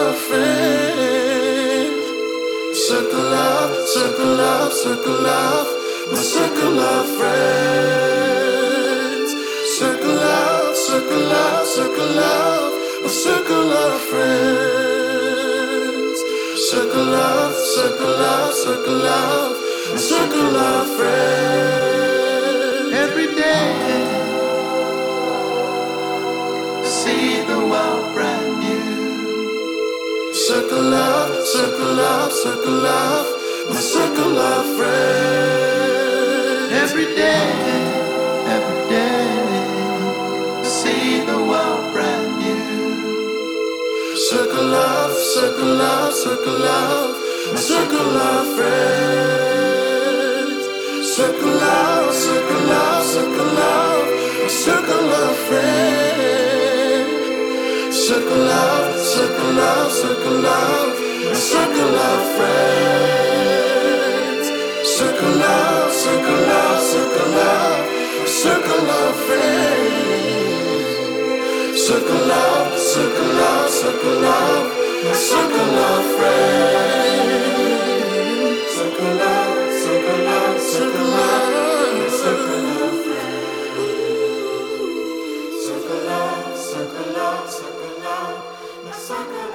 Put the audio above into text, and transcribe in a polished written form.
of friends. Circle of, circle of, circle of, my circle of friends. Circle of, circle of, circle of, my circle of friends. Circle of, circle of, circle of, my circle of friends. Every day, see the world brand new. Circle of, circle of, circle of, my circle of friends. Every day, see the world brand new. Circle of, circle of, circle of, my circle of friends. Circle of, circle of, circle of, my circle of friends. Circle of, circle of, circle of, my circle of friends. Circle of, circle of, circle of, my circle of friends. Circle of, circle of, circle of, my circle of friends. Circle of, circle of, circle of, my circle of friends. Circle of, circle of, circle of, my circle of